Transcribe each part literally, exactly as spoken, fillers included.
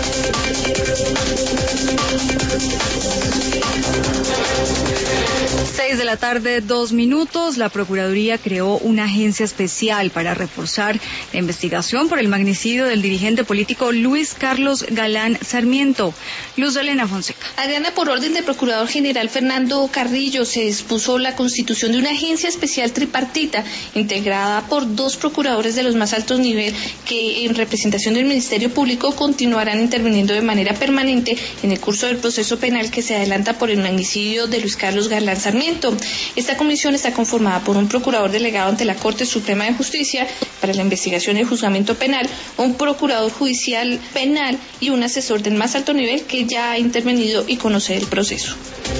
Seis de la tarde, dos minutos. La Procuraduría creó una agencia especial para reforzar la investigación por el magnicidio del dirigente político Luis Carlos Galán Sarmiento. Luz Elena Fonseca. Adriana, por orden del Procurador General Fernando Carrillo, se dispuso la constitución de una agencia especial tripartita integrada por dos procuradores de los más altos niveles que, en representación del Ministerio Público, continuarán interviniendo de manera permanente en el curso del proceso penal que se adelanta por el magnicidio de Luis Carlos Galán Sarmiento. Esta comisión está conformada por un procurador delegado ante la Corte Suprema de Justicia para la investigación y el juzgamiento penal, un procurador judicial penal y un asesor del más alto nivel que ya ha intervenido y conoce el proceso.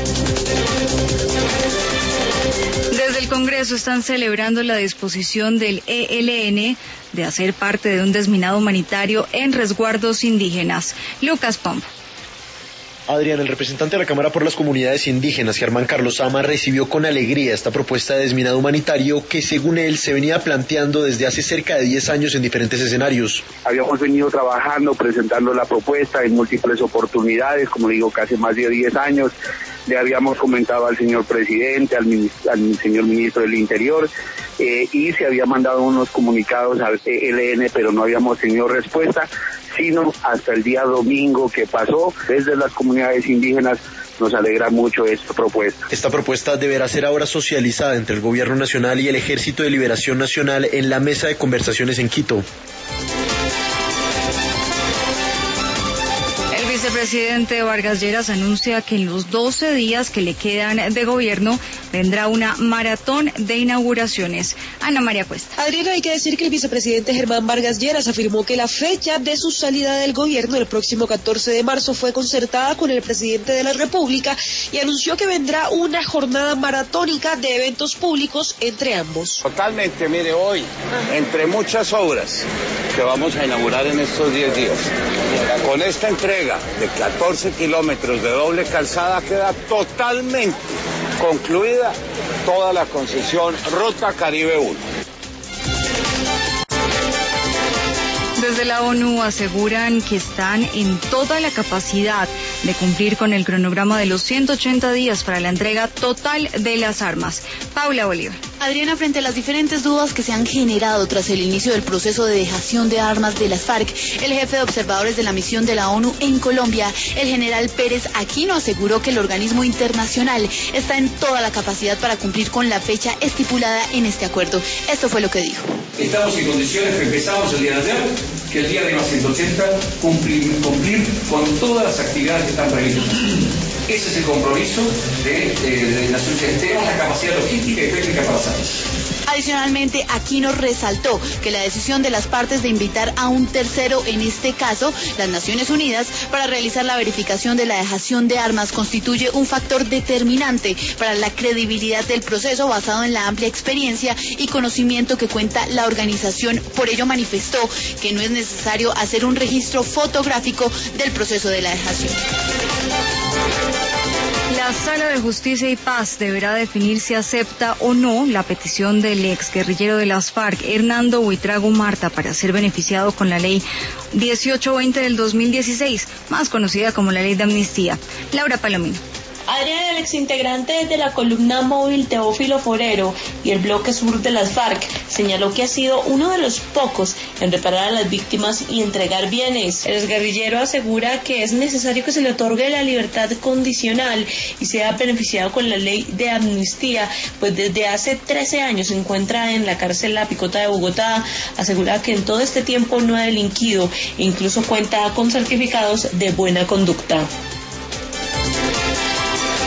Desde el Congreso están celebrando la disposición del E L N de hacer parte de un desminado humanitario en resguardos indígenas. Lucas Pomp. Adrián, el representante de la Cámara por las Comunidades Indígenas, Germán Carlos Sama, recibió con alegría esta propuesta de desminado humanitario que, según él, se venía planteando desde hace cerca de diez años en diferentes escenarios. Habíamos venido trabajando, presentando la propuesta en múltiples oportunidades, como digo, casi más de diez años. Le habíamos comentado al señor presidente, al, al señor ministro del Interior, eh, y se había mandado unos comunicados al E L N, pero no habíamos tenido respuesta, sino hasta el día domingo que pasó. Desde las comunidades indígenas nos alegra mucho esta propuesta. Esta propuesta deberá ser ahora socializada entre el Gobierno Nacional y el Ejército de Liberación Nacional en la mesa de conversaciones en Quito. El vicepresidente Vargas Lleras anuncia que en los doce días que le quedan de gobierno vendrá una maratón de inauguraciones. Ana María Cuesta. Adriana, hay que decir que el vicepresidente Germán Vargas Lleras afirmó que la fecha de su salida del gobierno, el próximo catorce de marzo, fue concertada con el presidente de la República y anunció que vendrá una jornada maratónica de eventos públicos entre ambos. Totalmente, mire, hoy, entre muchas obras que vamos a inaugurar en estos diez días, con esta entrega de catorce kilómetros de doble calzada queda totalmente concluida toda la concesión Ruta Caribe uno. Desde la ONU aseguran que están en toda la capacidad de cumplir con el cronograma de los ciento ochenta días para la entrega total de las armas. Paula Bolívar. Adriana, frente a las diferentes dudas que se han generado tras el inicio del proceso de dejación de armas de las FARC, el jefe de observadores de la misión de la ONU en Colombia, el general Pérez Aquino, aseguró que el organismo internacional está en toda la capacidad para cumplir con la fecha estipulada en este acuerdo. Esto fue lo que dijo. Estamos en condiciones que empezamos el día de ayer, que el día de los ciento ochenta cumplir, cumplir con todas las actividades que están previstas. Ese es el compromiso de, de, de Naciones Unidas. Tenemos la capacidad logística y técnica para hacerlo. Adicionalmente, Aquino resaltó que la decisión de las partes de invitar a un tercero, en este caso las Naciones Unidas, para realizar la verificación de la dejación de armas constituye un factor determinante para la credibilidad del proceso basado en la amplia experiencia y conocimiento que cuenta la organización. Por ello manifestó que no es necesario hacer un registro fotográfico del proceso de la dejación. La Sala de Justicia y Paz deberá definir si acepta o no la petición del ex guerrillero de las FARC, Hernando Buitrago Marta, para ser beneficiado con la ley dieciocho veinte del dos mil dieciséis, más conocida como la ley de amnistía. Laura Palomino. Adrián, el exintegrante de la columna móvil Teófilo Forero y el bloque sur de las FARC, señaló que ha sido uno de los pocos en reparar a las víctimas y entregar bienes. El exguerrillero asegura que es necesario que se le otorgue la libertad condicional y sea beneficiado con la ley de amnistía, pues desde hace trece años se encuentra en la cárcel La Picota de Bogotá. Asegura que en todo este tiempo no ha delinquido e incluso cuenta con certificados de buena conducta.